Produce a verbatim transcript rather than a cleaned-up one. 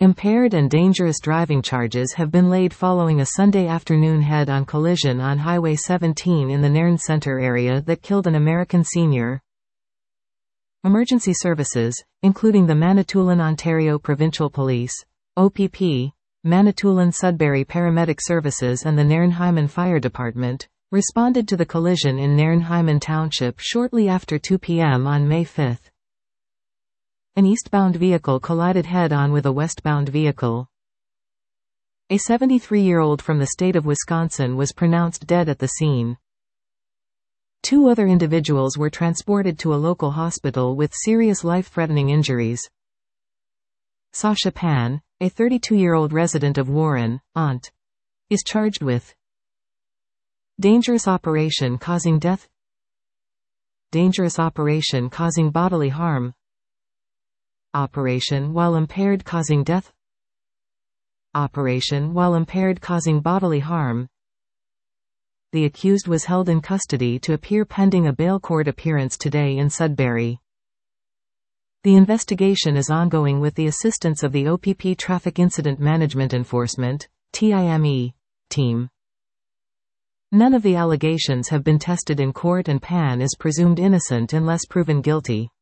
Impaired and dangerous driving charges have been laid following a Sunday afternoon head-on collision on Highway seventeen in the Nairn Centre area that killed an American senior. Emergency services, including the Manitoulin Ontario Provincial Police, O P P, Manitoulin Sudbury Paramedic Services and the Nairn-Hyman Fire Department, responded to the collision in Nairn-Hyman Township shortly after two p m on May fifth. An eastbound vehicle collided head-on with a westbound vehicle. A seventy-three-year-old from the state of Wisconsin was pronounced dead at the scene. Two other individuals were transported to a local hospital with serious life-threatening injuries. Sasha Pan, a thirty-two-year-old resident of Warren, Ont, is charged with dangerous operation causing death, dangerous operation causing bodily harm, operation while impaired causing death, operation while impaired causing bodily harm. The accused was held in custody to appear pending a bail court appearance today in Sudbury. The investigation is ongoing with the assistance of the O P P Traffic Incident Management Enforcement (T I M E) team. None of the allegations have been tested in court and Pan is presumed innocent unless proven guilty.